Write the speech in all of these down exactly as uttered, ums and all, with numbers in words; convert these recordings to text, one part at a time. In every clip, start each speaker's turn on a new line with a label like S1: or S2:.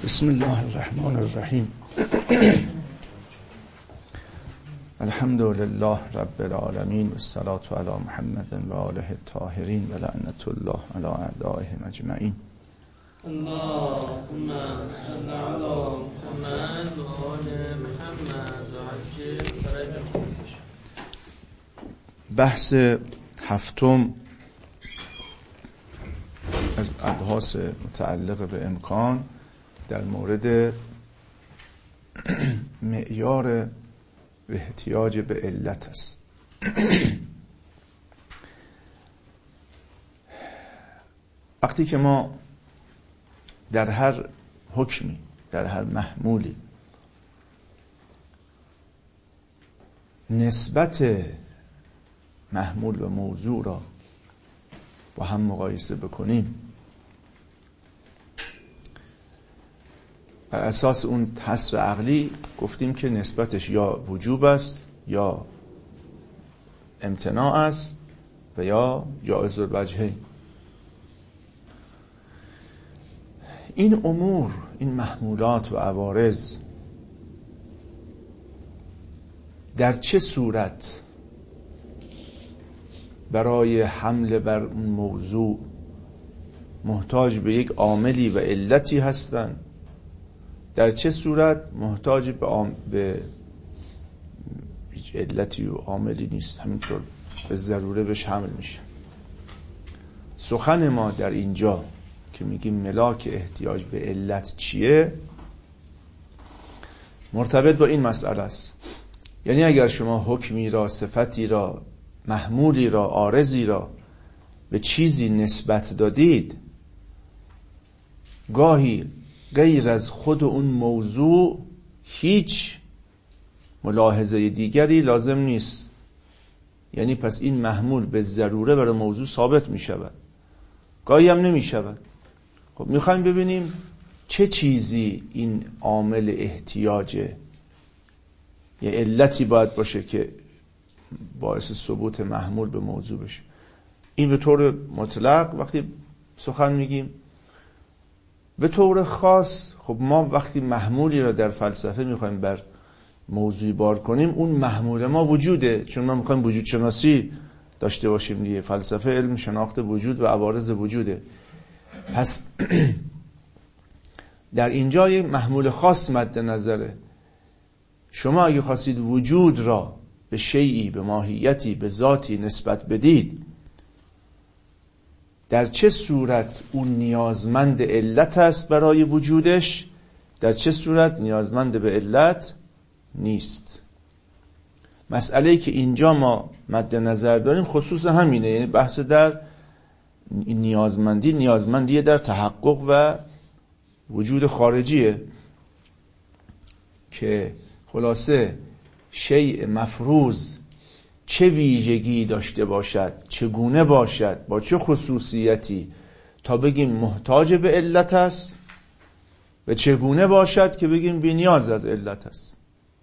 S1: بسم الله الرحمن الرحیم. الحمد لله رب العالمین و الصلاة علی محمد و آله الطاهرین و لعنت الله علی اعدائهم اجمعین.
S2: اللهم صل علی محمد و آل محمد و عجل فرجهم.
S1: بحث هفتم از ابحاث متعلق به امکان در مورد معیار احتیاج به علت است. وقتی که ما در هر حکمی، در هر محمولی نسبت محمول و موضوع را با هم مقایسه بکنیم، بر اساس اون حصر عقلی گفتیم که نسبتش یا وجوب است یا امتناع است و یا جائز الوجهین. این امور، این محمولات و عوارض در چه صورت برای حمل بر اون موضوع محتاج به یک عاملی و علتی هستند، در چه صورت محتاج به, عام... به هیچ علتی و عاملی نیست، همینطور به ضروره بهش حمل میشه. سخن ما در اینجا که میگیم ملاک احتیاج به علت چیه، مرتبط با این مسئله است. یعنی اگر شما حکمی را، صفتی را، محمولی را، عارضی را به چیزی نسبت دادید، گاهی غیر از خود اون موضوع هیچ ملاحظه دیگری لازم نیست. یعنی پس این محمول به ضروره برای موضوع ثابت می شود، گاهی هم نمی شود. خب می خواهیم ببینیم چه چیزی این عامل احتیاجه، یه علتی باید باشه که باعث ثبوت محمول به موضوع بشه. این به طور مطلق وقتی سخن میگیم. به طور خاص خب ما وقتی محمولی را در فلسفه میخوایم بر موضوعی بار کنیم، اون محمول ما وجوده، چون ما میخوایم وجود شناسی داشته باشیم دیگه. فلسفه علم شناخت وجود و عوارض وجوده. پس در اینجا یک محمول خاص مد نظره. شما اگه خواستید وجود را به شیئی، به ماهیتی، به ذاتی نسبت بدید، در چه صورت اون نیازمند علت است برای وجودش، در چه صورت نیازمند به علت نیست. مسئله‌ای که اینجا ما مد نظر داریم خصوص همینه. یعنی بحث در نیازمندی، نیازمندی در تحقق و وجود خارجیه که خلاصه شیء مفروض چه ویژگی داشته باشد، چگونه باشد، با چه خصوصیتی تا بگیم محتاج به علت است و چگونه باشد که بگیم بی نیاز از علت است.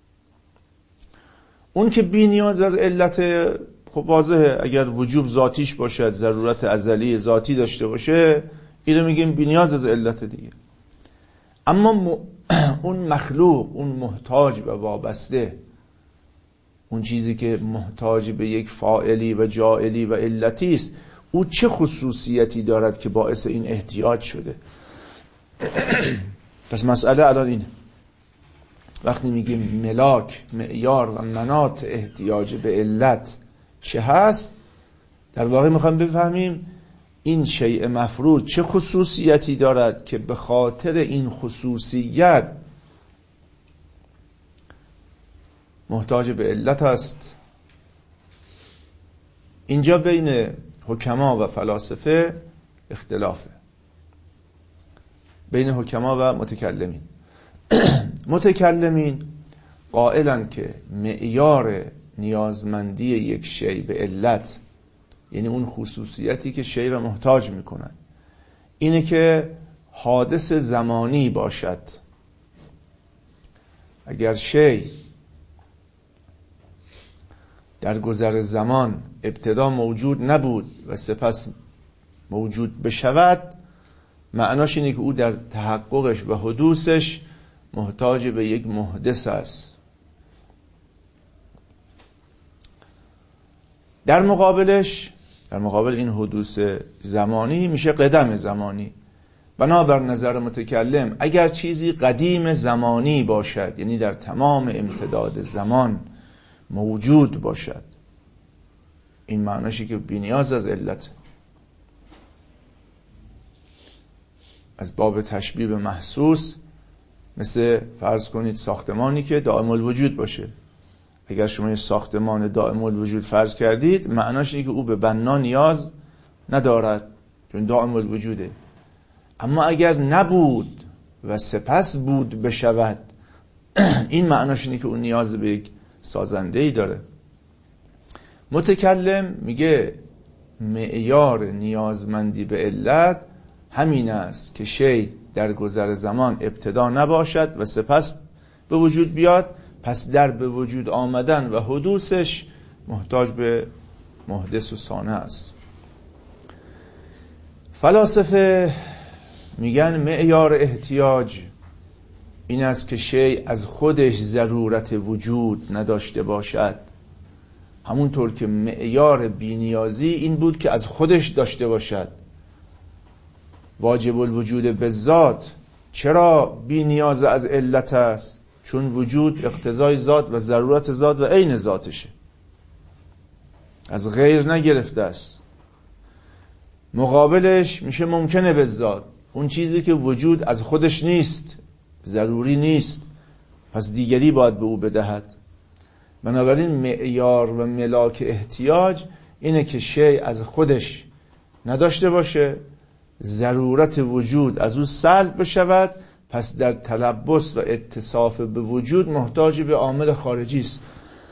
S1: اون که بی نیاز از علت، خب واضحه اگر وجوب ذاتیش باشد، ضرورت ازلی ذاتی داشته باشه، اینو میگیم بی نیاز از علت دیگه. اما م... اون مخلوق، اون محتاج و وابسته، اون چیزی که محتاج به یک فاعلی و جاعلی و علتی است، او چه خصوصیتی دارد که باعث این احتیاج شده؟ پس مسئله الان اینه. وقتی میگیم ملاک، معیار و مناط احتیاج به علت چه هست، در واقع میخوام بفهمیم این شیء مفروض چه خصوصیتی دارد که به خاطر این خصوصیت محتاج به علت است. اینجا بین حکما و فلاسفه اختلافه، بین حکما و متکلمین. متکلمین قائلن که معیار نیازمندی یک شیء به علت، یعنی اون خصوصیتی که شیء را محتاج میکنن، اینه که حادث زمانی باشد. اگر شیء در گذر زمان ابتدا موجود نبود و سپس موجود بشود، معناش اینه که او در تحققش و حدوثش محتاج به یک محدث است. در مقابلش، در مقابل این حدوث زمانی میشه قدم زمانی. بنابر نظر متکلم اگر چیزی قدیم زمانی باشد، یعنی در تمام امتداد زمان موجود باشد، این معناشه که بی‌نیاز از علت. از باب تشبیه به محسوس، مثل فرض کنید ساختمانی که دائم الوجود باشه. اگر شما یه ساختمان دائم الوجود فرض کردید، معناش اینه که او به بنا نیاز ندارد، چون دائم الوجوده. اما اگر نبود و سپس بود بشود، این معناش اینه که او نیاز به یک سازنده‌ای داره. متکلم میگه معیار نیازمندی به علت همین است که شی در گذر زمان ابتدا نباشد و سپس به وجود بیاد، پس در به وجود آمدن و حدوثش محتاج به محدث و صانع است. فلاسفه میگن معیار احتیاج این است که شی از خودش ضرورت وجود نداشته باشد، همونطور که معیار بی‌نیازی این بود که از خودش داشته باشد. واجب الوجود به ذات چرا بی‌نیاز از علت است؟ چون وجود اقتضای ذات و ضرورت ذات و عین ذاتشه، از غیر نگرفته است. مقابلش میشه ممکنه به ذات، اون چیزی که وجود از خودش نیست، ضروری نیست، پس دیگری باید به او بدهد. بنابراین معیار و ملاک احتیاج اینه که شی از خودش نداشته باشه، ضرورت وجود از او سلب بشود، پس در تلبس و اتصاف به وجود محتاج به عامل خارجی است.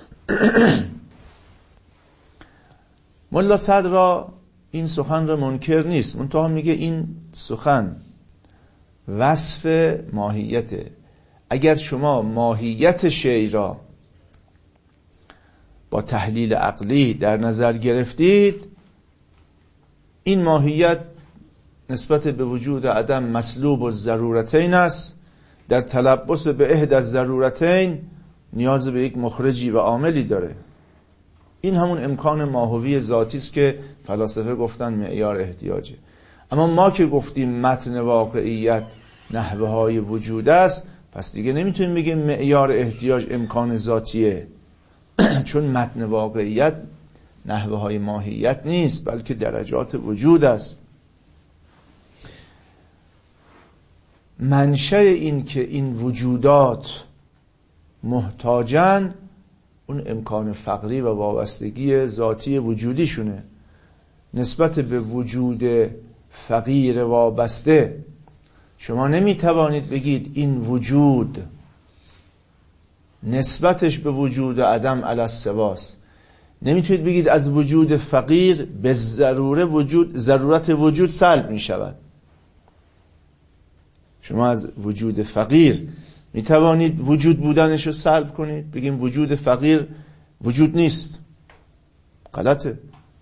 S1: ملا صدرا این سخن را منکر نیست، منتها میگه این سخن وصف ماهیته. اگر شما ماهیت شی را با تحلیل عقلی در نظر گرفتید، این ماهیت نسبت به وجود عدم مسلوب و ضرورتین است. در تلبس به احد از ضرورتین نیاز به یک مخرجی و عاملی داره. این همون امکان ماهوی ذاتی است که فلاسفه گفتن معیار احتیاجه. اما ما که گفتیم متن واقعیت نحوه های وجود است، پس دیگه نمیتونیم بگیم معیار احتیاج امکان ذاتیه، چون متن واقعیت نحوه های ماهیت نیست، بلکه درجات وجود است. منشأ این که این وجودات محتاجن اون امکان فقری و وابستگی ذاتی وجودیشونه. نسبت به وجود فقیر وابسته شما نمیتوانید بگید این وجود نسبتش به وجود عدم علی السواست. نمیتونید بگید از وجود فقیر به ضروره وجود ضرورت وجود سلب میشود. شما از وجود فقیر میتوانید وجود بودنش رو سلب کنید، بگیم وجود فقیر وجود نیست. غلطه.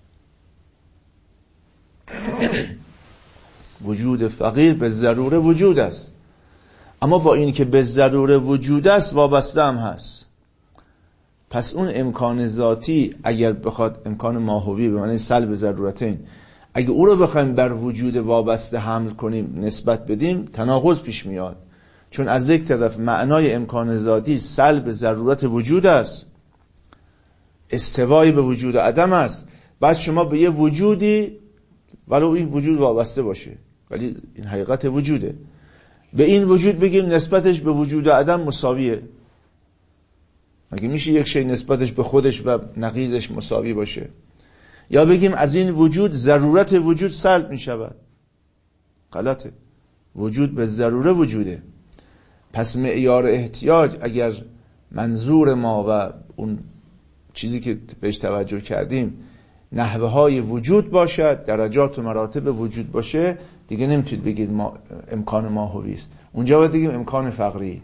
S1: وجود فقیر به ضروره وجود است، اما با این که به ضروره وجود است وابسته هم هست. پس اون امکان ذاتی اگر بخواد امکان ماهوی به معنی سلب ضرورتین، اگه او رو بخوایم بر وجود وابسته حمل کنیم نسبت بدیم، تناقض پیش میاد. چون از یک طرف معنای امکان ذاتی سلب ضرورت وجود است، استوای به وجود عدم است، بعد شما به یه وجودی ولو این وجود وابسته باشه ولی این حقیقت وجوده، به این وجود بگیم نسبتش به وجود عدم مساویه. مگه میشه یک شی نسبتش به خودش و نقیضش مساوی باشه؟ یا بگیم از این وجود ضرورت وجود سلب میشود. غلطه. وجود به ضروره وجوده. پس معیار احتیاج اگر منظور ما و اون چیزی که بهش توجه کردیم نحوه های وجود باشد، درجات و مراتب وجود باشه، دیگه نمیتونید بگید ما امکان ماهوی است. اونجا باید بگیم امکان فقری.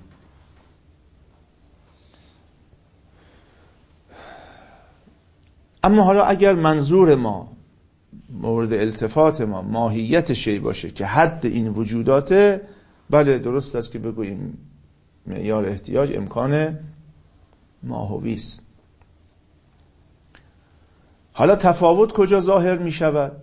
S1: اما حالا اگر منظور ما مورد التفات ما ماهیت شی باشه که حد این وجوداته، بله درست است که بگوییم معیار احتیاج امکان ماهوی است. حالا تفاوت کجا ظاهر می شود؟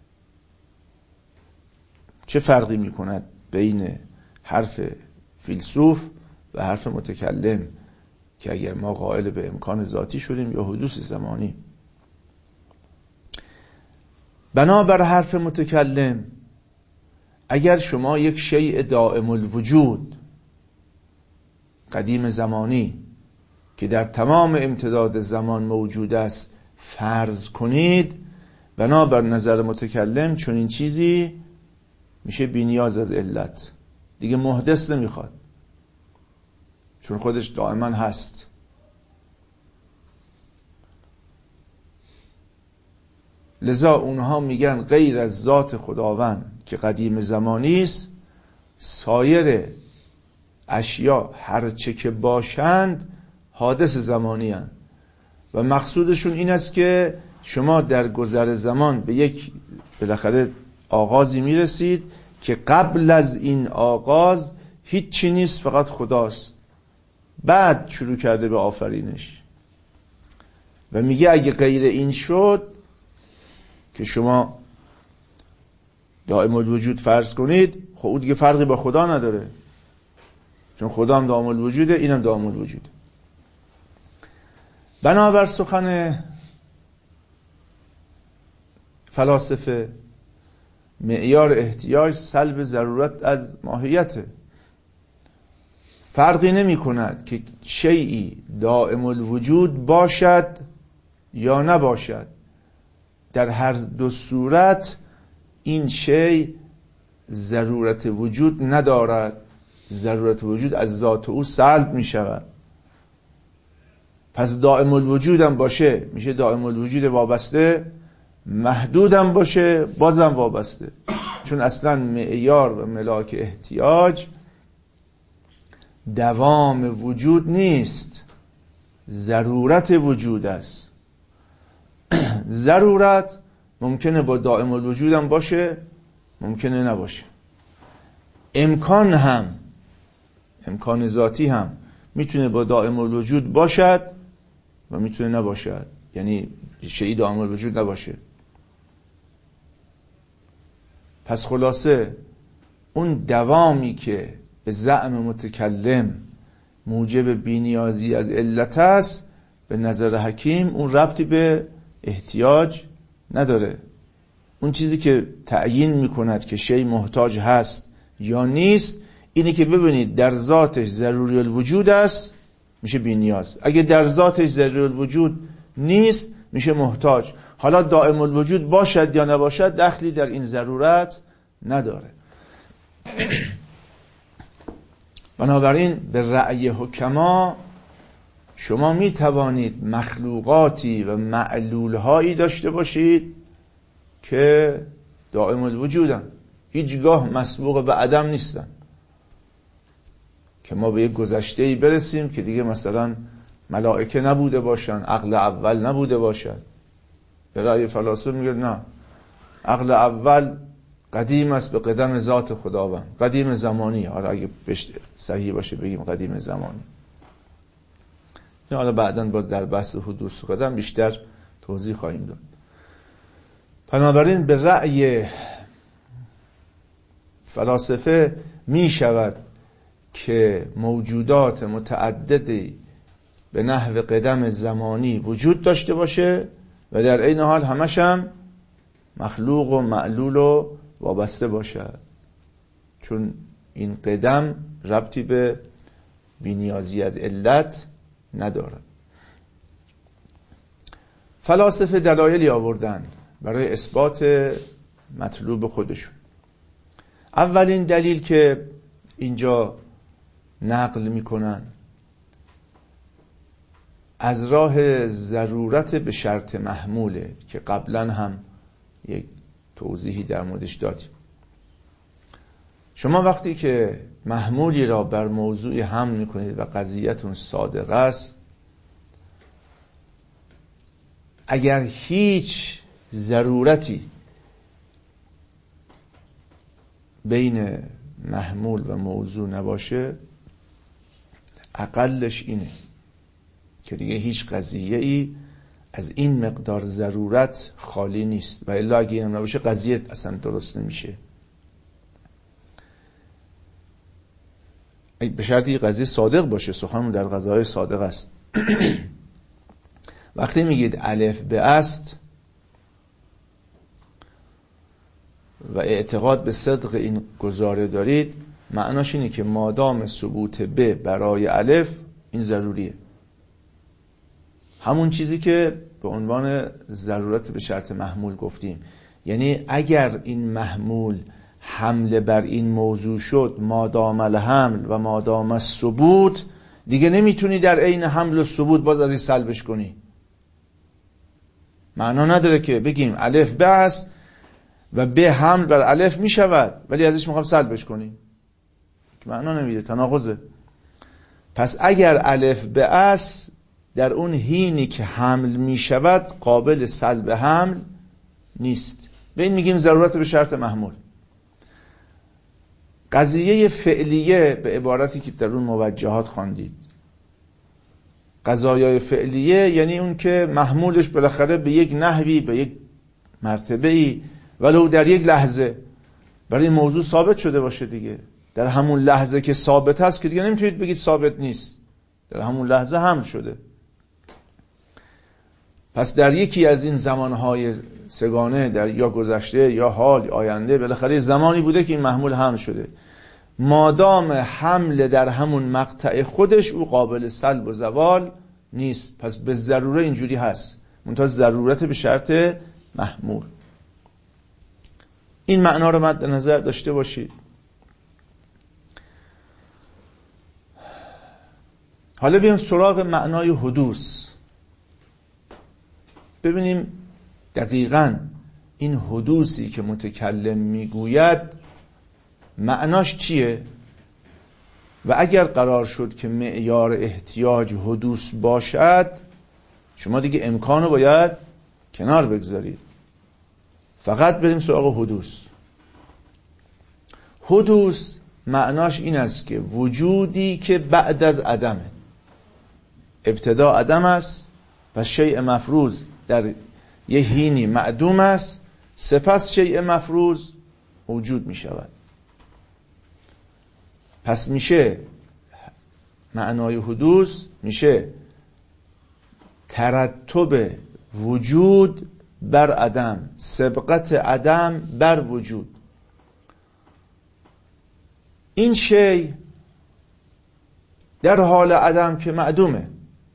S1: چه فرقی می کند بین حرف فیلسوف و حرف متکلم که اگر ما قائل به امکان ذاتی شدیم یا حدوث زمانی؟ بنابر حرف متکلم اگر شما یک شیء دائم الوجود قدیم زمانی که در تمام امتداد زمان موجود است فرض کنید، بنابر نظر متکلم چون این چیزی میشه بی‌نیاز از علت، دیگه محدث نمیخواد چون خودش دائما هست. لذا اونها میگن غیر از ذات خداوند که قدیم زمانی است، سایر اشیا هرچه که باشند حادث زمانی هستند و مقصودشون این است که شما در گذر زمان به یک بالاخره آغازی میرسید که قبل از این آغاز هیچ چی نیست، فقط خداست، بعد شروع کرده به آفرینش. و میگه اگه غیر این شد که شما دائم الوجود فرض کنید، خب اون دیگه فرقی با خدا نداره، چون خدا هم دائم الوجوده، اینم دائم الوجوده. بنابر سخن فلاسفه معیار احتیاج سلب ضرورت از ماهیته. فرقی نمی کند که شیئی دائم الوجود باشد یا نباشد، در هر دو صورت این شیء ضرورت وجود ندارد، ضرورت وجود از ذات او سلب می شود. پس دائم الوجود هم باشه میشه دائم الوجود وابسته، محدود هم باشه بازم وابسته، چون اصلا معیار و ملاک احتیاج دوام وجود نیست، ضرورت وجود است. ضرورت ممکنه با دائم الوجود هم باشه، ممکنه نباشه. امکان هم، امکان ذاتی هم میتونه با دائم الوجود باشد و میتونه نباشد، یعنی شیء دائم الوجود نباشه. پس خلاصه اون دوامی که به زعم متکلم موجب بی‌نیازی از علت است، به نظر حکیم اون ربطی به احتیاج نداره. اون چیزی که تعیین میکند که شیء محتاج هست یا نیست اینه که ببینید در ذاتش ضروری الوجود است، میشه بی‌نیاز. اگه در ذاتش ضروری الوجود نیست میشه محتاج. حالا دائم الوجود باشد یا نباشد دخلی در این ضرورت نداره. بنابراین به رأی حکما شما می توانید مخلوقاتی و معلولهایی داشته باشید که دائم الوجودن، هیچگاه مسبوق به عدم نیستن، که ما به یک گذشته‌ای برسیم که دیگه مثلا ملائکه نبوده باشن، عقل اول نبوده باشد. به رأی فلاسفه میگه نه، عقل اول قدیم است به قدم ذات خداوند، قدیم زمانی. حالا اگه صحیح باشه بگیم قدیم زمانی. حالا بعداً باز در بحث حدوث قدم بیشتر توضیح خواهیم داد. بنابراین به رأی فلاسفه می شود که موجودات متعددی به نحو قدم زمانی وجود داشته باشه و در این حال همش هم مخلوق و معلول و وابسته باشه، چون این قدم ربطی به بی‌نیازی از علت نداره. فلاسفه دلایلی آوردن برای اثبات مطلوب خودشون. اولین دلیل که اینجا نقل میکنن از راه ضرورت به شرط محموله که قبلا هم یک توضیحی در موردش دادیم. شما وقتی که محمولی را بر موضوعی حمل میکنید و قضیتون صادق است، اگر هیچ ضرورتی بین محمول و موضوع نباشه، اقلش اینه که دیگه هیچ قضیه ای از این مقدار ضرورت خالی نیست و الا اگه این نباشه قضیه اصلا درست نمیشه. به شرطی قضیه صادق باشه، سخنمون در قضاهای صادق است. وقتی میگید الف به است و اعتقاد به صدق این گزاره دارید، معناش اینه که مادام ثبوت به برای الف، این ضروریه. همون چیزی که به عنوان ضرورت به شرط محمول گفتیم، یعنی اگر این محمول حمله بر این موضوع شد، مادام الحمل و مادام الثبوت، دیگه نمیتونی در عین حمل و ثبوت باز از این سلبش کنی. معنا نداره که بگیم الف به است و به حمل بر الف میشود ولی ازش میخوام سلبش کنیم، معنا نمیده، تناقضه. پس اگر الف به است در اون حینی که حمل میشود قابل سلب حمل نیست، به این میگیم ضرورت به شرط محمول. قضیه فعلیه به عبارتی که در اون موجهات خواندید، قضایای فعلیه یعنی اون که محمولش بالاخره به یک نحوی، به یک مرتبه‌ای، ولو در یک لحظه برای این موضوع ثابت شده باشه دیگه. در همون لحظه که ثابت هست که دیگه نمیتونید بگید ثابت نیست، در همون لحظه حمل شده. پس در یکی از این زمانهای سگانه، در یا گذشته یا حال یا آینده، بالاخره زمانی بوده که این محمول حمل شده. مادام حمل در همون مقطع خودش او قابل سلب و زوال نیست، پس به ضروره اینجوری هست، منتها ضرورت به شرط محمول. این معنا رو مد نظر داشته باشید. حالا بیایم سراغ معنای حدوث، ببینیم دقیقاً این حدوثی که متکلم میگوید معناش چیه و اگر قرار شد که معیار احتیاج حدوث باشد، شما دیگه امکانو باید کنار بگذارید، فقط بریم سراغ حدوث. حدوث معناش این است که وجودی که بعد از عدمه، ابتدا عدم است، پس شیء مفروض در یه حینی معدوم است، سپس شیء مفروض موجود می شود. پس میشه معنای حدوث میشه ترتب وجود بر عدم، سبقت عدم بر وجود. این شی در حال عدم که معدومه،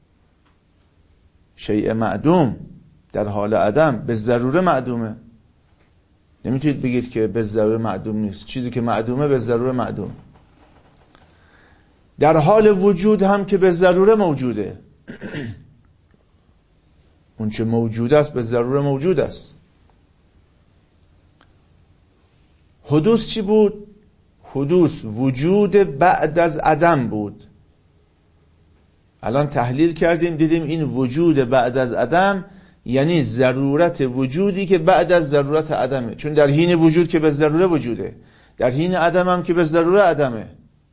S1: شیء معدوم در حال عدم به ضروره معدومه، نمیتونید بگید که به ضروره معدوم نیست. چیزی که معدومه به ضروره معدوم. در حال وجود هم که به ضروره موجوده، اون چه موجود است به ضروره موجود است. حدوث چی بود؟ حدوث وجود بعد از عدم بود. الان تحلیل کردیم دیدیم این وجود بعد از عدم یعنی ضرورت وجودی که بعد از ضرورت عدمه، چون در حین وجود که به ضروره وجوده، در حین عدم هم که به ضروره عدمه.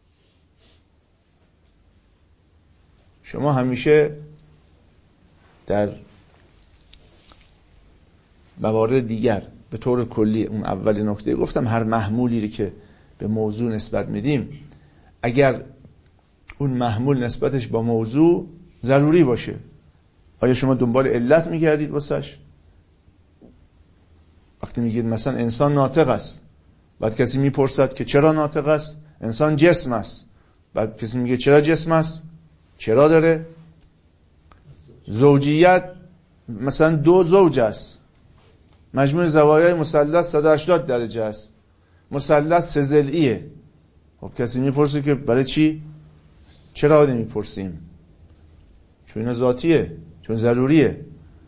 S1: شما همیشه در موارد دیگر به طور کلی، اون اول نکته گفتم، هر محمولی که به موضوع نسبت میدیم اگر اون محمول نسبتش با موضوع ضروری باشه، آیا شما دنبال علت میگردید واسش؟ وقتی میگید مثلا انسان ناطق است، بعد کسی میپرسد که چرا ناطق است؟ انسان جسم است، بعد کسی میگه چرا جسم است؟ چرا داره؟ زوجیت مثلا دو زوج است، مجموع زوایای مثلث صد و هشتاد درجه است، مثلث سه ضلعیه. خب کسی میپرسه که برای چی؟ چرا نمیپرسیم؟ چون اینا ذاتیه، چون ضروریه.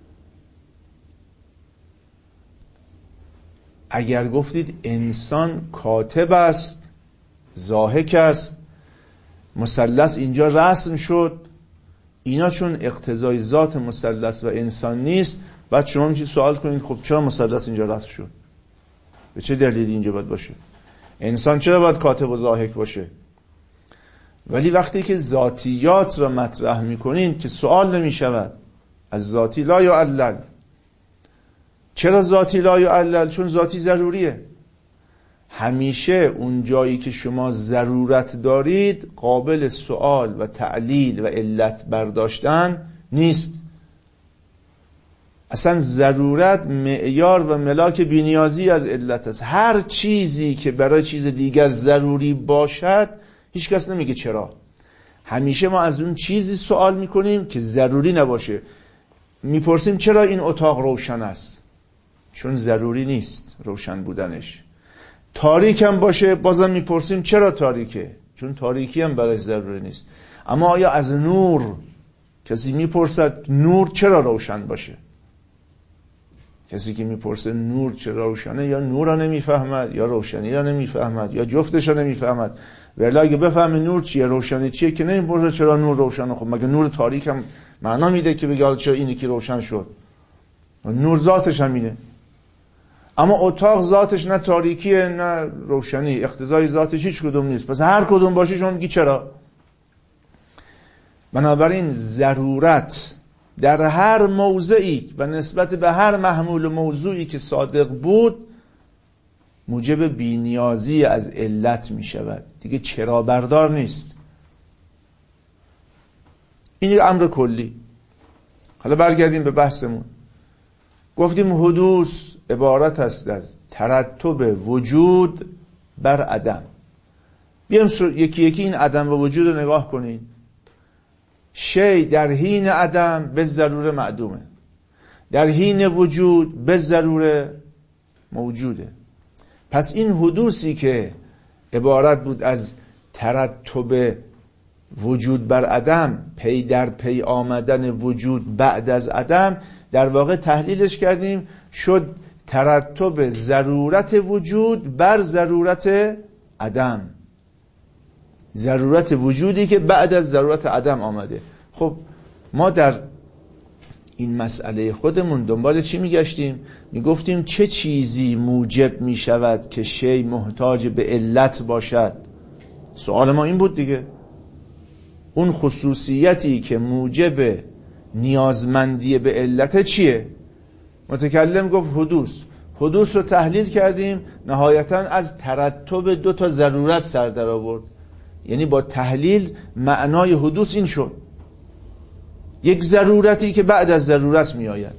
S1: اگر گفتید انسان کاتب است، ضاحک است، مثلث اینجا رسم شد، اینا چون اقتضای ذات مثلث و انسان نیست، بعد شما میشید سوال کنید خب چرا مثلث اینجا رسم شد؟ به چه دلیلی اینجا باید باشه؟ انسان چرا باید کاتب و ضاحک باشه؟ ولی وقتی که ذاتیات را مطرح میکنین که سوال نمی شود از ذاتی لا یعلل. چرا ذاتی لا یعلل؟ چون ذاتی ضروریه. همیشه اون جایی که شما ضرورت دارید قابل سوال و تعلیل و علت برداشتن نیست. اصلا ضرورت معیار و ملاک بی‌نیازی از علت است. هر چیزی که برای چیز دیگر ضروری باشد هیچ کس نمیگه چرا. همیشه ما از اون چیزی سوال میکنیم که ضروری نباشه. میپرسیم چرا این اتاق روشن است؟ چون ضروری نیست روشن بودنش. تاریک هم باشه بازم میپرسیم چرا تاریکه؟ چون تاریکی هم برای ضروری نیست. اما آیا از نور کسی میپرسد نور چرا روشن باشه؟ کسی که میپرسه نور چرا روشنه یا نور را نمیفهمد یا روشنی را نمیفهمد یا جفتش را نمیفهمد. ولی اگه بفهمه نور چیه روشنی چیه که نمیپرسه چرا نور روشنه. خب مگه نور تاریک هم معنا میده که بگه چرا اینی که روشن شد؟ نور ذاتش همینه. اما اتاق ذاتش نه تاریکیه نه روشنی، اقتضای ذاتش هیچ کدوم نیست. پس هر کدوم باشه شما میگی چرا؟ بنابراین ضرورت در هر موضعی و نسبت به هر محمول و موضوعی که صادق بود موجب بی‌نیازی از علت می شود. دیگه چرا بردار نیست. این یک امر کلی. حالا برگردیم به بحثمون. گفتیم حدوث عبارت است از ترتب وجود بر عدم. بیام یکی یکی این عدم و وجود رو نگاه کنین. شی در حین عدم به ضروره معدومه، در حین وجود به ضروره موجوده. پس این حدوثی که عبارت بود از ترتب وجود بر عدم، پی در پی آمدن وجود بعد از عدم، در واقع تحلیلش کردیم شد ترتب ضرورت وجود بر ضرورت عدم. ضرورت وجودی که بعد از ضرورت عدم آمده. خب ما در این مسئله خودمون دنبال چی میگشتیم؟ میگفتیم چه چیزی موجب میشود که شی محتاج به علت باشد؟ سوال ما این بود دیگه. اون خصوصیتی که موجب نیازمندی به علت چیه؟ متکلم گفت حدوث. حدوث رو تحلیل کردیم، نهایتاً از ترتب دو تا ضرورت سر در آورد. یعنی با تحلیل معنای حدوث این شد، یک ضرورتی که بعد از ضرورت می آید.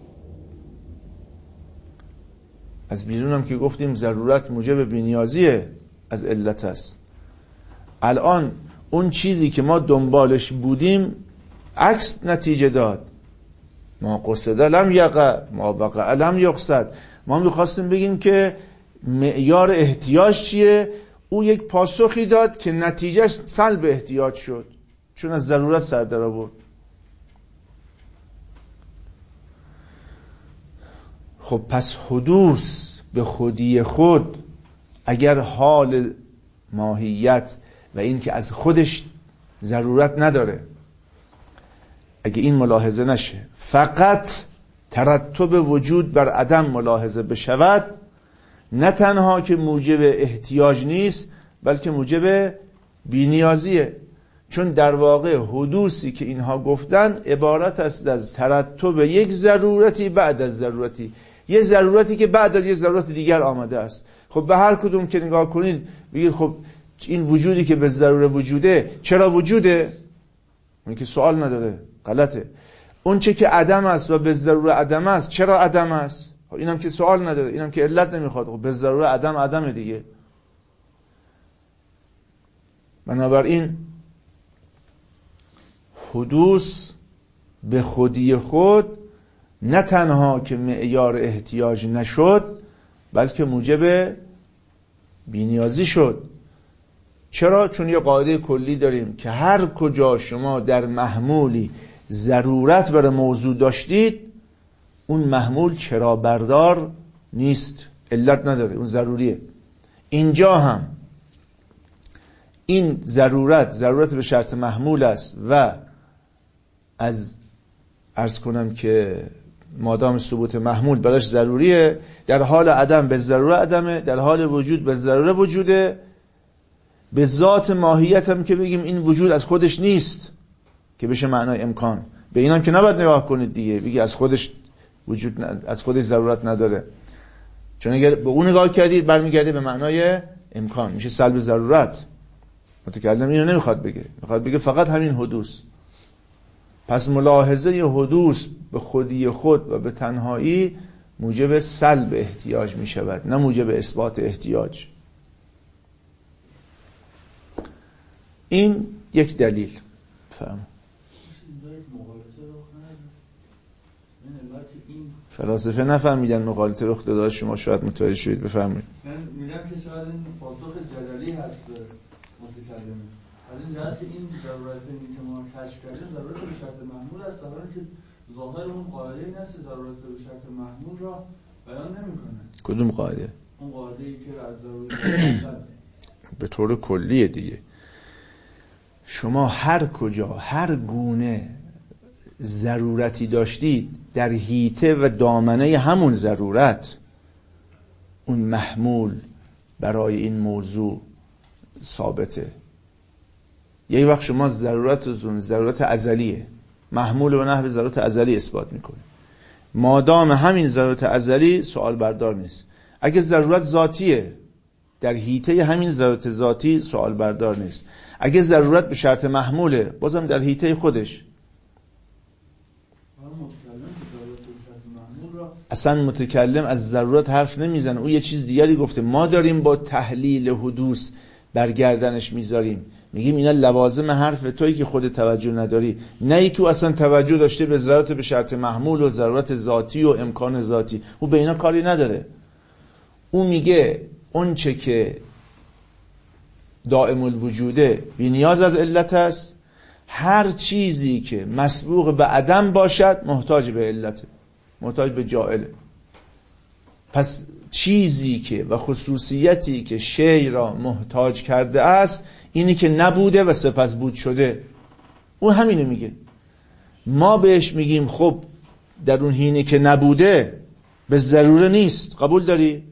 S1: از بیرون هم که گفتیم ضرورت موجب بی‌نیازی از علت است. الان اون چیزی که ما دنبالش بودیم عکس نتیجه داد. ما قصد لم یقع، ما وقع لم یقصد. ما میخواستیم بگیم که معیار احتیاج چیه؟ او یک پاسخی داد که نتیجهش سلب احتیاج شد، چون از ضرورت سر در آورد. خب پس حدوث به خودی خود اگر حال ماهیت و این که از خودش ضرورت نداره، اگه این ملاحظه نشه، فقط ترتب وجود بر عدم ملاحظه بشود، نه تنها که موجب احتیاج نیست بلکه موجب بی‌نیازیه. چون در واقع حدوثی که اینها گفتن عبارت است از ترتب یک ضرورتی بعد از ضرورتی، یه ضرورتی که بعد از یه ضرورت دیگر آمده است. خب به هر کدوم که نگاه کنید بگید خب این وجودی که به ضروره وجوده چرا وجوده؟ اون که سوال نداره، غلطه. اون چه که عدم است و به ضروره عدم است چرا عدم است؟ خب اینم که سوال نداره، اینم که علت نمیخواد. خب به ضروره عدم عدم دیگه. بنابراین حدوث به خودی خود نه تنها که معیار احتیاج نشد بلکه موجب بی‌نیازی شد. چرا؟ چون یه قاعده کلی داریم که هر کجا شما در محمولی ضرورت برای موضوع داشتید اون محمول چرا بردار نیست، علت نداره، اون ضروریه. اینجا هم این ضرورت ضرورت به شرط محمول است و از عرض کنم که مادام ثبوت محمول براش ضروریه، در حال عدم به ضروره عدمه، در حال وجود به ضروره وجوده. به ذات ماهیت هم که بگیم این وجود از خودش نیست که بشه معنای امکان، به این هم که نباید نگاه کنید دیگه بگی از خودش وجود ن... از خودش ضرورت نداره، چون اگر به اون نگاه کردید برمیگرده به معنای امکان، میشه سلب ضرورت. متکلم اینو نمیخواد بگه، میخواد بگه فقط همین حدوث. پس ملاحظه حدوث به خودی خود و به تنهایی موجب سلب احتیاج میشود، نه موجب اثبات احتیاج. این یک دلیل. فهم فلاسفه نفهمیدن مقالطه رخ داده، شما شاید متوجه شدید. بفهمید.
S3: من میگم که شاید این پاسخ جدلی هست متکلمه. از این جهت این ضرورت اینی که ما کشف کردیم ضرورت به شرط محمول است، در حالی که ظاهر اون قاعده این است ضرورت به شرط محمول را بیان نمی‌کنه.
S1: کدوم قاعده؟
S3: اون قاعده‌ای که از ضرورت
S1: به طور کلیه دیگه. شما هر کجا هر گونه ضرورتی داشتید در حیطه و دامنه همون ضرورت اون محمول برای این موضوع ثابته. یه وقت شما ضرورتتون ضرورت ازلیه، محمول به نحو ضرورت ازلی اثبات میکنه، مادام همین ضرورت ازلی سوال بردار نیست. اگه ضرورت ذاتیه در حیطه همین ضرورت ذاتی سوال بردار نیست. اگه ضرورت به شرط محموله بازم در حیطه خودش. اصلا متکلم از ضرورت حرف نمیزنه، او یه چیز دیگری گفته. ما داریم با تحلیل حدوث برگردنش میذاریم، میگیم اینا لوازم حرف تویی که خود توجه نداری، نه ای که اصلا توجه داشته به ضرورت به شرط محمول و ضرورت ذاتی و امکان ذاتی، او به اینا کاری نداره. او میگه اون چه که دائم الوجوده بی نیاز از علت است، هر چیزی که مسبوق به عدم باشد محتاج به علته، محتاج به جائله. پس چیزی که و خصوصیتی که شی را محتاج کرده است اینی که نبوده و سپس بود شده. اون همینو میگه. ما بهش میگیم خب در اون حینی که نبوده به ضروره نیست، قبول داری؟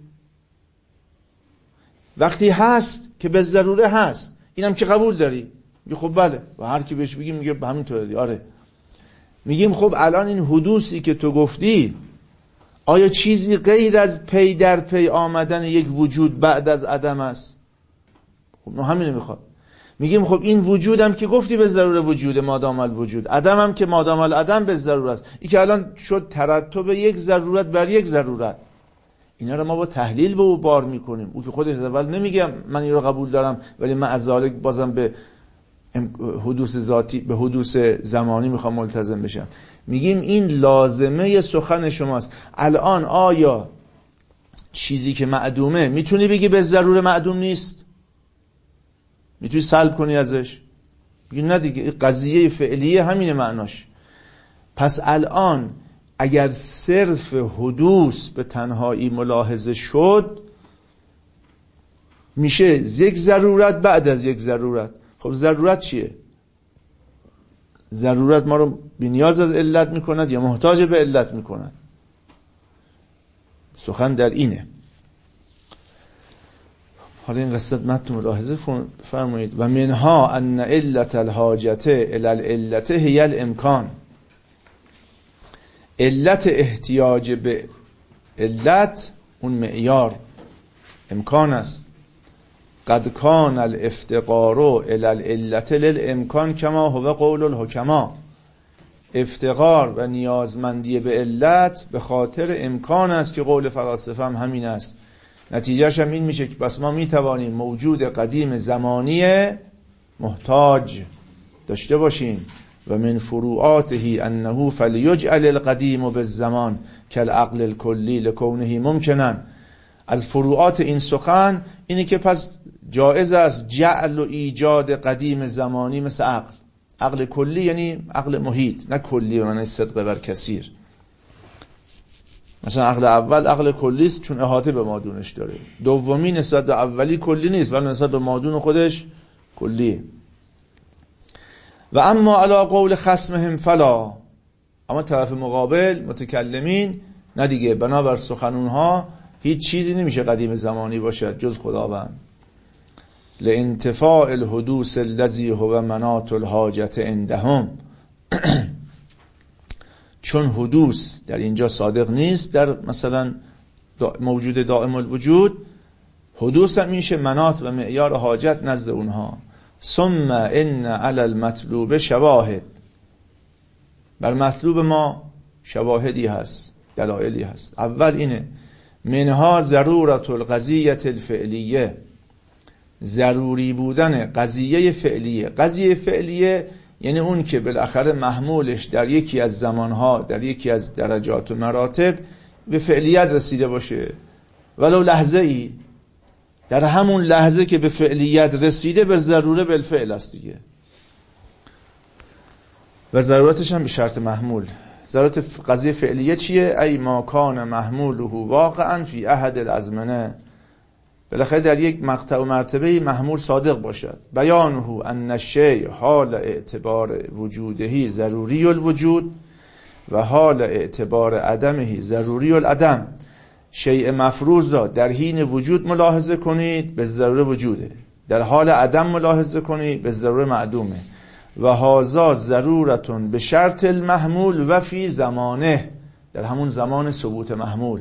S1: وقتی هست که به ضروره هست، اینم که قبول داری؟ میگه خب بله. و هر کی بهش بگیم میگه همینطوره دی. آره. میگیم خب الان این حدوثی که تو گفتی آیا چیزی غیر از پی در پی آمدن یک وجود بعد از عدم است؟ خب ما همینو میخواد. میگیم خب این وجودم که گفتی به ضروره وجود مادام الوجود، عدم هم که مادام العدم به ضروره است. این که الان شد ترتب یک ضرورت بر یک ضرورت. اینا رو ما با تحلیل به او بار میکنیم. او که خودش از اول نمیگم من این رو قبول دارم، ولی من از ذالک بازم به حدوث ذاتی به حدوث زمانی میخوام ملتزم بشم. میگیم این لازمه سخن شماست. الان آیا چیزی که معدومه میتونی بگی به ضروره معدوم نیست؟ میتونی سلب کنی ازش؟ میگی نه دیگه، قضیه فعلیه همینه معناش. پس الان اگر صرف حدوث به تنهایی ملاحظه شد میشه یک ضرورت بعد از یک ضرورت. خب ضرورت چیه؟ ضرورت ما رو بی نیاز از علت میکند یا محتاج به علت میکند؟ سخن در اینه. حالا این قصد متن ملاحظه فرمایید. و منها ان علت الحاجته الی العلت هی الامکان. علت احتیاج به علت اون معیار امکان است. قد کان الافتقار الی العلت للامکان کما هو قول الحکما. افتقار و نیازمندی به علت به خاطر امکان است که قول فلاسفه هم همین است. نتیجهش هم این میشه که پس ما میتوانیم موجود قدیم زمانی محتاج داشته باشیم. و من فروعاته انه فلیجعل القدیم بالزمان کالعقل الکلی لکونه ممکنا. از فروعات این سخن اینی که پس جایز است جعل و ایجاد قدیم زمانی مثل عقل. عقل کلی یعنی عقل محیط، نه کلی به معنی صدق بر کثیر. مثلا عقل اول عقل کلی است چون احاطه به مادونش داره. دومی نسبت به اولی کلی نیست ولی نسبت به مادون خودش کلیه. و اما علی قول خصمهم فلا. اما طرف مقابل متکلمین نه دیگه، بنابر سخنونها هیچ چیزی نمیشه قدیم زمانی باشد جز خداوند. لانتفاع الحدوث الذی هو مناط الحاجت عندهم چون حدوث در اینجا صادق نیست، در مثلا موجود دائم الوجود حدوث هم میشه مناط و معیار حاجت نزد اونها. ثم ان علی المطلوب شواهد، بر مطلوب ما شواهدی هست، دلایلی هست. اول اینه منها ضرورت القضیه الفعلیه، ضروری بودن قضیه فعلیه. قضیه فعلیه یعنی اون که بالاخره محمولش در یکی از زمانها، در یکی از درجات و مراتب به فعلیت رسیده باشه، ولو لحظه ای، در همون لحظه که به فعلیت رسیده به ضروره بالفعل است دیگه، و ضرورتش هم به شرط محمول. ضرورت قضیه فعلیه چیه؟ ای ما کان محموله واقعا فی احد الازمنه، بالاخره در یک مقطع و مرتبه محمول صادق باشد. بیانه ان الشیء حال اعتبار وجوده ضروری الوجود و حال اعتبار عدمه ضروری العدم. شیء مفروض را در حین وجود ملاحظه کنید به ضروره وجوده، در حال عدم ملاحظه کنید به ضروره معدومه. و هذا ضرورتون به شرط المحمول و فی زمانه، در همون زمان ثبوت محمول.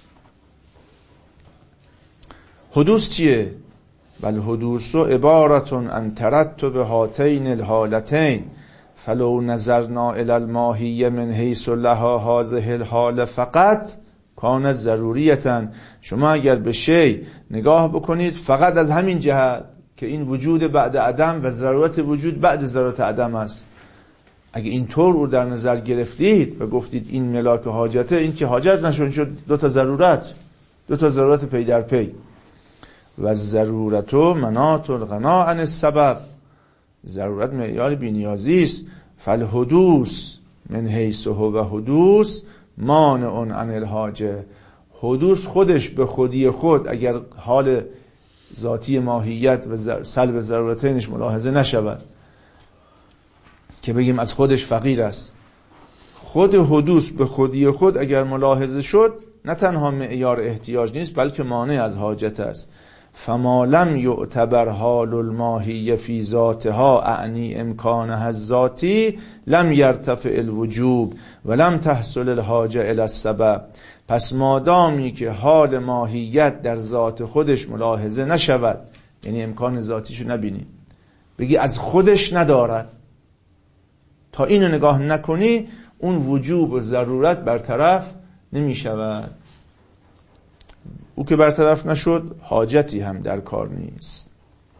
S1: حدوث چیه؟ بل حدوث عبارتون ان ترتب هاتین الحالتین فلو نظرنا الی الماهیه من حیث لها هذه الحاله فقط کان ضروریتا. شما اگر به شی نگاه بکنید فقط از همین جهت که این وجود بعد عدم و ضرورت وجود بعد ضرورت عدم است، اگه اینطور رو در نظر گرفتید و گفتید این ملاک حاجته، این که حاجت نشون شد دو تا ضرورت، دو تا ضرورت پی در پی. و ضرورت مناط الغنا عن السبب، ضرورت معیار بی‌نیازی است. فالحدوث من حیث هو حدوث مانع عن الحاجه، حدوث خودش به خودی خود اگر حال ذاتی ماهیت و سلب ضرورتینش ملاحظه نشود که بگیم از خودش فقیر است، خود حدوث به خودی خود اگر ملاحظه شد نه تنها معیار احتیاج نیست بلکه مانع از حاجت است. فما لم یعتبر حال الماهیه فی ذاتها اعنی امکانها الذاتی لم یرتفع الوجوب و لم تحصل الحاجه الی السبب. پس مادامی که حال ماهیت در ذات خودش ملاحظه نشود، یعنی امکان ذاتیشو نبینی، بگی از خودش ندارد، تا اینو نگاه نکنی اون وجوب و ضرورت برطرف نمی شود. او که برطرف نشد حاجتی هم در کار نیست.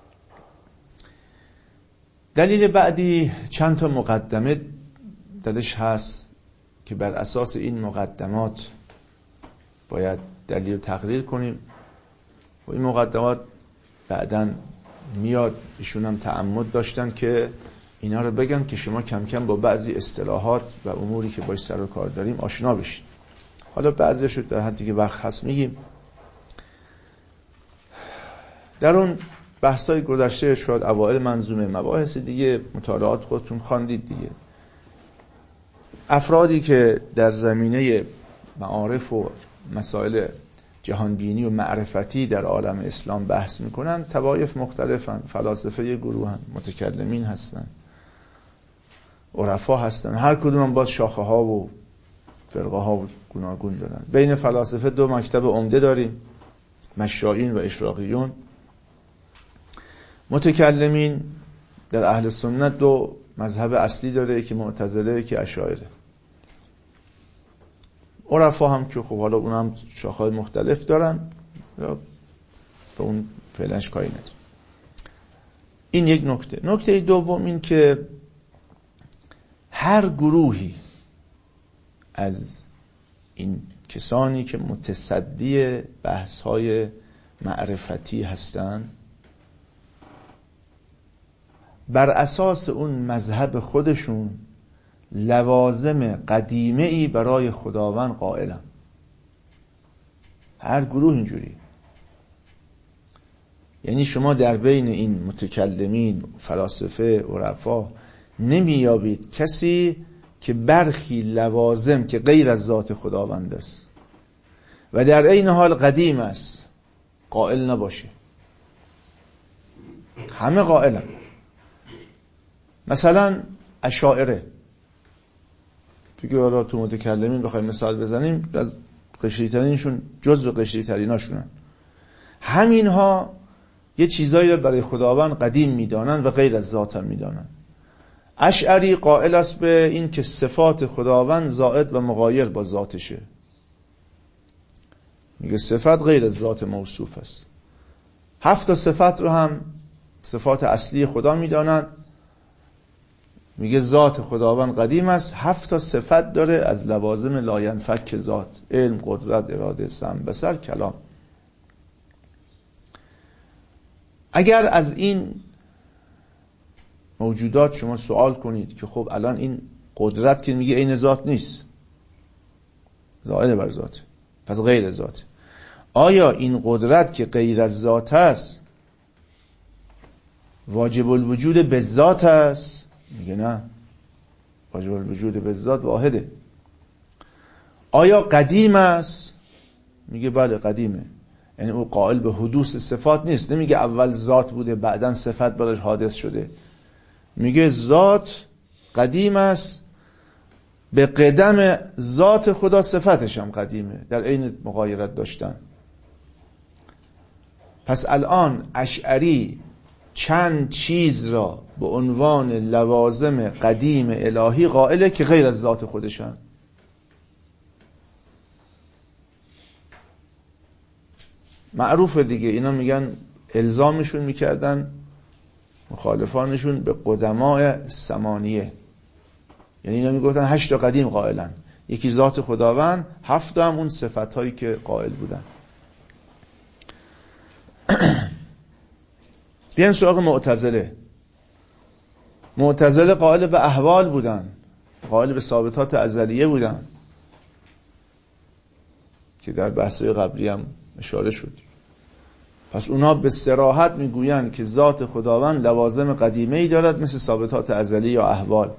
S1: دلیل بعدی چند تا مقدمه درش هست که بر اساس این مقدمات باید دلیل تقریر کنیم و این مقدمات بعداً میاد. ایشون هم تعمد داشتن که اینا رو بگم که شما کم کم با بعضی اصطلاحات و اموری که باش سر و کار داریم آشنا بشید. حالا بعضیشو در حدی که وقت هست میگیم. در اون بحثای گذشته شاید اوائل منظومه مباحث دیگه مطالعات خودتون خواندید دیگه. افرادی که در زمینه معارف و مسائل جهانبینی و معرفتی در عالم اسلام بحث میکنن طوایف مختلفن، فلاسفه یه گروهن، متکلمین هستن، عرفا هستن، هر کدوم هم باز شاخه ها و فرقه ها و گوناگون دارن. بین فلاسفه دو مکتب عمده داریم، مشایین و اشراقیون. متکلمین در اهل سنت دو مذهب اصلی داره، که معتزله که اشاعره. عرفا هم که خب حالا اون هم شاخه‌های مختلف دارن، به اون فعلاش کاری نداره. این یک نکته. نکته دوم این که هر گروهی از این کسانی که متصدی بحث‌های معرفتی هستند بر اساس اون مذهب خودشون لوازم قدیمه ای برای خداوند قائلن. هر گروه اینجوری. یعنی شما در بین این متکلمین، فلاسفه، عرفا نمیابید کسی که برخی لوازم که غیر از ذات خداوند است و در عین حال قدیم است قائل نباشه. همه قائلن. مثلا اشاعره، تو که حالا تو متکلمین بخوایم مثال بزنیم، از قشری ترینشون جزو قشری تریناشونن. همین ها یه چیزایی رو برای خداوند قدیم میدانن و غیر از ذات هم میدانن. اشعری قائل است به این که صفات خداوند زائد و مغایر با ذاتشه. میگه صفت غیر از ذات موصوف است. هفت صفت رو هم صفات اصلی خدا میدانن. میگه ذات خداوند قدیم است، هفت تا صفت داره از لوازم لاینفک ذات: علم، قدرت، اراده، سمع، بصر، کلام. اگر از این موجودات شما سوال کنید که خب الان این قدرت که میگه عین ذات نیست، زائد بر ذات، پس غیر ذات، آیا این قدرت که غیر از ذات است واجب الوجود به ذات است؟ میگه نه، واجب الوجود به ذات واحده. آیا قدیم است؟ میگه بله قدیمه. یعنی او قائل به حدوث صفات نیست. نمیگه اول ذات بوده بعدن صفت براش حادث شده. میگه ذات قدیم است، به قدم ذات خدا صفتش هم قدیمه، در عین مغایرت داشتن. پس الان اشعری چند چیز را به عنوان لوازم قدیم الهی قائله که غیر از ذات خودشن. معروفه دیگه، اینا میگن الزامشون میکردن مخالفانشون به قدماء ثمانیه، یعنی اینا میگفتن هشت تا قدیم قائلن، یکی ذات خداوند، هفت تا هم اون صفتایی که قائل بودن. بیان سراغ معتزله. معتزله قائل به احوال بودن، قائل به ثابتات ازلیه بودن که در بحث‌های قبلی هم اشاره شد. پس اونا به صراحت میگوین که ذات خداوند لوازم قدیمه‌ای دارد مثل ثابتات ازلی یا احوال.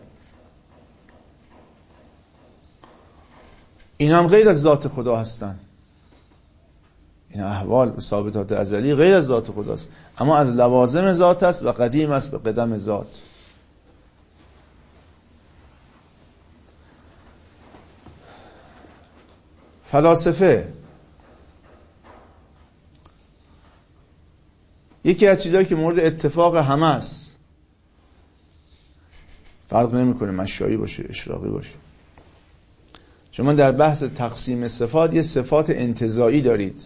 S1: اینا هم غیر از ذات خدا هستن. این احوال و ثابتات ازلی غیر از ذات خداست، اما از لوازم ذات است و قدیم است به قدم ذات. فلاسفه یکی از چیزایی که مورد اتفاق همه است، فرق نمیکنه مشایی باشه اشراقی باشه، شما در بحث تقسیم صفات یه صفات انتزاعی دارید،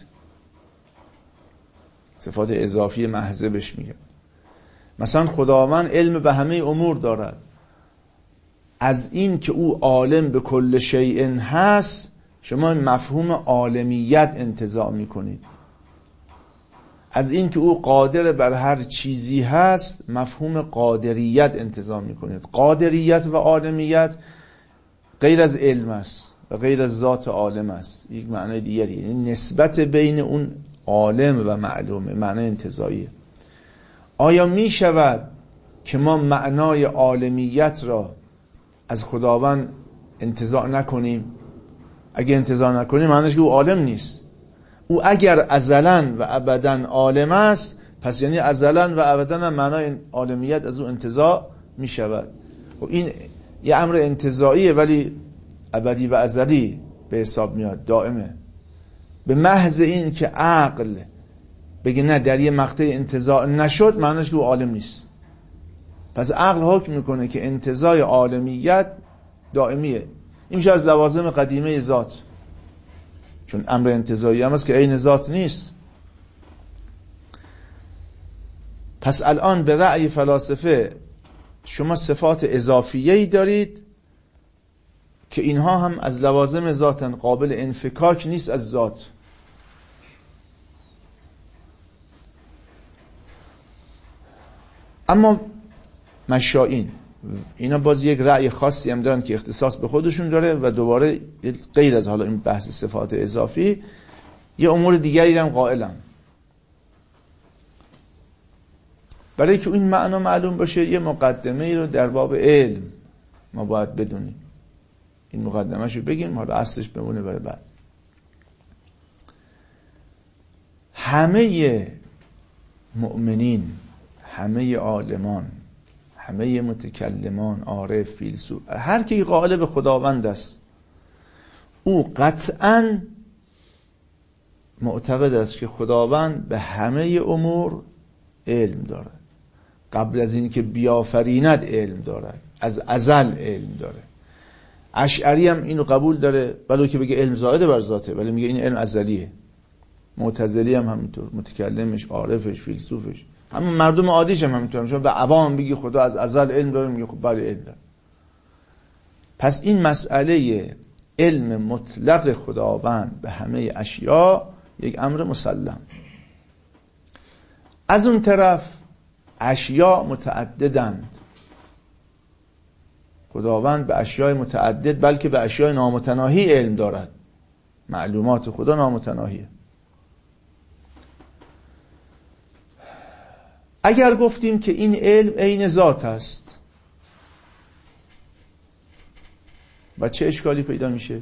S1: صفات اضافی محضه بهش میگن. مثلا خداوند علم به همه امور دارد. از این که او عالم به کل شیء هست شما مفهوم عالمیت انتزاع میکنید. از این که او قادر بر هر چیزی هست مفهوم قادریت انتزاع میکنید. قادریت و عالمیت غیر از علم است و غیر از ذات عالم است، یک معنای دیگری، یعنی نسبت بین اون عالم و معلومه، معنای انتزاعیه. آیا می شود که ما معنای عالمیت را از خداوند انتزاع نکنیم؟ اگه انتزاع نکنیم معنیش که او عالم نیست. او اگر ازلاً و ابداً عالم است، پس یعنی ازلاً و ابداً هم معنای عالمیت از او انتزاع می شود. و این یه امر انتزاعیه ولی ابدی و ازلی به حساب میاد، دائمه. به محض این که عقل بگه نه در یه مقطع انتزاع نشد معنیش که او عالم نیست. پس عقل حکم میکنه که انتزاع عالمیت دائمیه. این میشه از لوازم قدیمه ذات، چون امر انتزاعی هم است که عین ذات نیست. پس الان به رأی فلاسفه شما صفات اضافیه‌ای دارید که اینها هم از لوازم ذاتن، قابل انفکاک نیست از ذات. اما مشائین اینا باز یک رأی خاصی هم دارن که اختصاص به خودشون داره و دوباره غیر از حالا این بحث صفات اضافی یه امور دیگری هم قائلن. برای که این معنا معلوم باشه یه مقدمه ای رو در باب علم ما باید بدونیم. این مقدمه‌شو بگیم، حالا اصلش بمونه برای بعد. همه مؤمنین، همه عالمان، همه متکلمان، عارف، فیلسوف، هر کی قائل به خداوند است، او قطعاً معتقد است که خداوند به همه امور علم دارد. قبل از این که بیافریند علم دارد، از ازل علم داره. اشعری هم اینو قبول داره، ولو که بگه علم زائد بر ذاته، ولی میگه این علم ازلیه. معتزلی هم همینطور، متکلمش، عارفش، فیلسوفش، همه مردم عادیش هم همینطور. شما به عوام بگی خدا از ازل علم داره، میگه خب بله علم داره. پس این مسئله علم مطلق خداوند به همه اشیا یک امر مسلم. از اون طرف اشیا متعددند. خداوند به اشیاء متعدد، بلکه به اشیاء نامتناهی علم دارد. معلومات خدا نامتناهیه. اگر گفتیم که این علم عین ذات است، و چه اشکالی پیدا میشه؟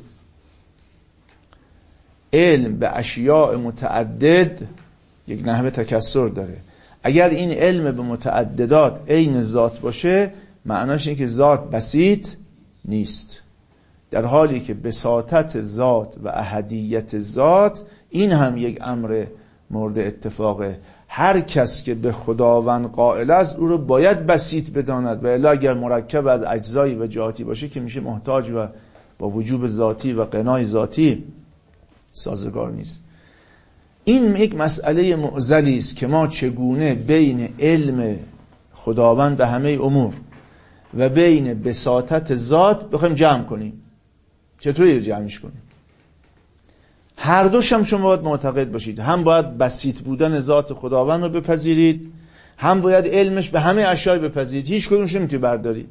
S1: علم به اشیاء متعدد یک نحوه تکثر داره. اگر این علم به متعددات عین ذات باشه، معناش اینه که ذات بسیط نیست، در حالی که بساطت ذات و احدیت ذات این هم یک امر مورد اتفاقه. هر کس که به خداوند قائل است او رو باید بسیط بداند، و الا اگر مرکب از اجزایی و جهاتی باشه که میشه محتاج و با وجوب ذاتی و غنای ذاتی سازگار نیست. این یک مسئله معضلی است که ما چگونه بین علم خداوند به همه امور و بین بساطت ذات بخوایم جمع کنیم. چطوری رو جمعش کنیم؟ هر دوش هم شما باید معتقد باشید. هم باید بسیط بودن ذات خداوند رو بپذیرید، هم باید علمش به همه اشیاء بپذیرید. هیچ کدومش نمیتونی برداری.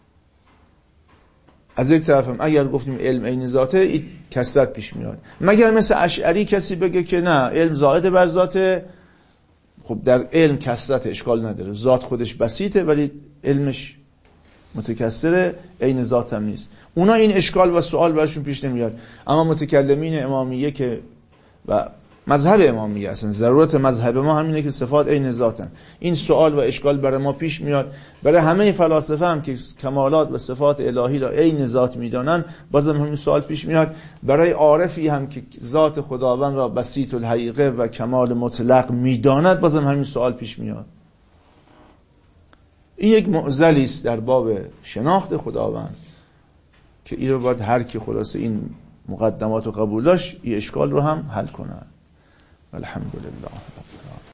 S1: از یک طرف هم اگر گفتیم علم عین ذاته، این کثرت پیش میاد. مگر مثل اشعری کسی بگه که نه علم زائد بر ذاته، خب در علم کثرت اشکال نداره، ذات خودش بسیطه ولی علمش متکثره، عین ذات هم نیست. اونا این اشکال و سوال برشون پیش نمیاد. اما متکلمین امامیه که و مذهب امامیه، اصلا ضرورت مذهب ما همینه که صفات عین ذاتن، این سوال و اشکال برای ما پیش میاد. برای همه فلاسفه هم که کمالات و صفات الهی را عین ذات میدانن، بازم همین سوال پیش میاد. برای عارفی هم که ذات خداوند را بسیط الحقیقه و کمال مطلق میداند، بازم همین سوال پیش میاد. این یک معضلی است در باب شناخت خداوند که این رو باید هر کی خلاصه این مقدمات رو قبول داشت این اشکال رو هم حل کنه. الحمدلله.